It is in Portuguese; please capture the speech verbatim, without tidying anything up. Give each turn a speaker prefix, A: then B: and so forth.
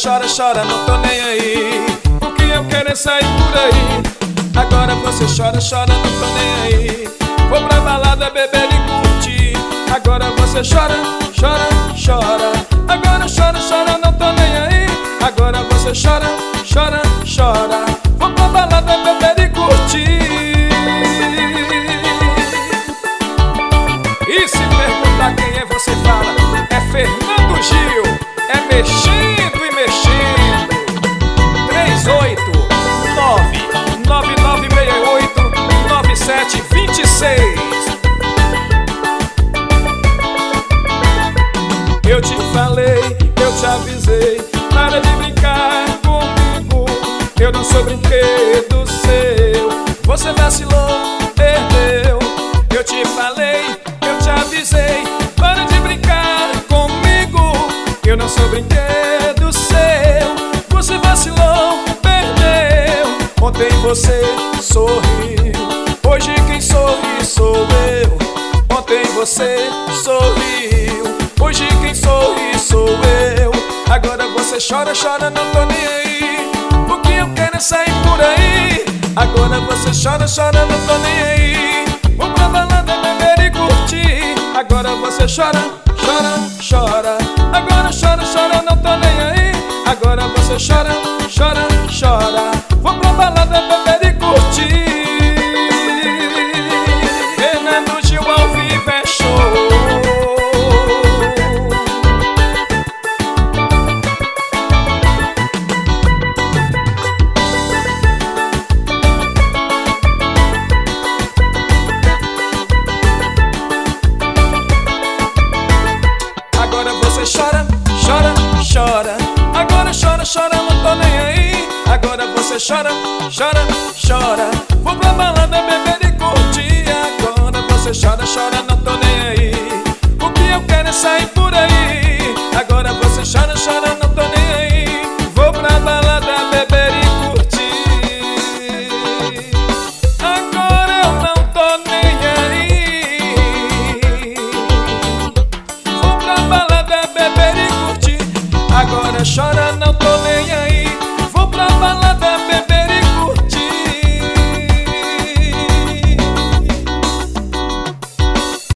A: chora, chora, não tô nem aí. O que eu quero é sair por aí. Agora você chora, chora, não tô nem aí. Vou pra balada, beber e curtir. Agora você chora, chora, chora. Agora chora, chora, não tô nem aí. Agora você chora, chora, chora. Vou pra balada, beber e curtir. E se perguntar quem é, você fala: é Fernando Gil. É mexendo e mexendo. Três oito nove nove nove seis oito nove sete dois seis. Eu te falei, eu te avisei, para de brincar comigo. Eu não sou brinquedo seu. Você vacilou, perdeu. Eu te falei, eu te avisei, para de brincar comigo. Eu não sou brinquedo seu. Você vacilou, perdeu. Ontem você sorriu, hoje quem sorri sou eu. Ontem você sorriu, hoje quem sorri sou eu. Agora você chora, chora, não tô nem aí. O que eu quero é sair por aí. Agora você chora, chora, não tô nem aí. Vou pra balada, beber e curtir. Agora você chora, chora, chora. Agora chora, chora, não tô nem aí. Agora você chora, chora, chora. Vou pra balada, beber e curtir. Fernando Gil ao vivo é show. Agora você chora, chora, chora. Agora chora, chora, não tô nem aí. Agora você chora, chora, chora. Vou pra balada, beber